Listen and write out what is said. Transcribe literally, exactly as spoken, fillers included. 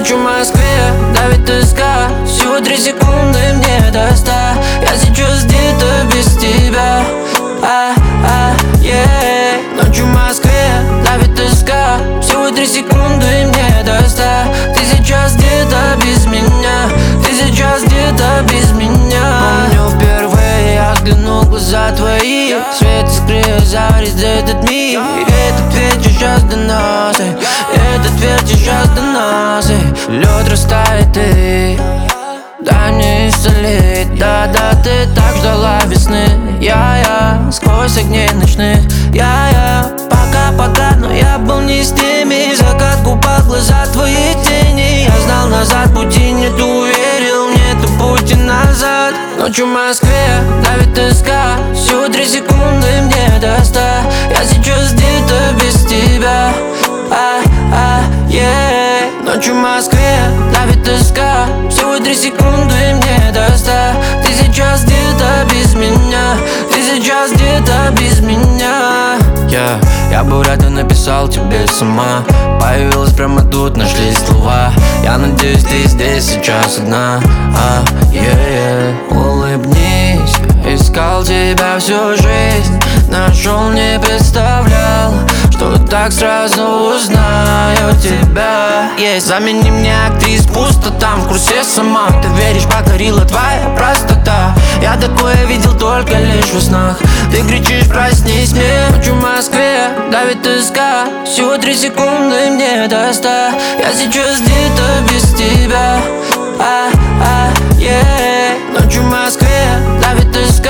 Ночью в Москве давит тоска, всего три секунды мне до ста. Я сейчас где-то без тебя, а, а, yeah. Ночью в Москве давит тоска, всего три секунды мне до ста. Ты сейчас где-то без меня, ты сейчас где-то без меня. Помню впервые я взглянул в глаза твои, свет искры озарит этот мир. И этот вечер сейчас до нас, и этот вечер сейчас до нас, и лед растает, и дай мне исцелить. Да-да, ты так ждала весны. Я-я, сквозь огней ночных. Я-я, пока-пока, но я был не с теми. Закат купал глаза твои тени. Я знал, назад пути нет, уверил, нету пути назад. Ночью в Москве давит тоска, всего три секунды мне до ста. Я сейчас где-то без тебя, а, а, yeah. Ночью в Москве давит тоска, всего три секунды мне до ста. Ты сейчас где-то без меня, ты сейчас где-то без меня. Yeah. Я бы рад и написал тебе сама, появилась прямо тут, нашлись слова. Я надеюсь, ты здесь сейчас одна, а, yeah, yeah. Улыбнись, искал тебя всю жизнь, нашел, не представлял, что так сразу узнаю тебя. Есть, замени мне актрис, пусто там в курсе сама. Ты веришь, покорила твоя простота. Я такое видел только лишь во снах. Ты кричишь, проснись мне. Ночью в Москве давит тоска, всего три секунды мне до ста. Я сейчас где-то без тебя, а, а, yeah. Ночью в Москве давит тоска.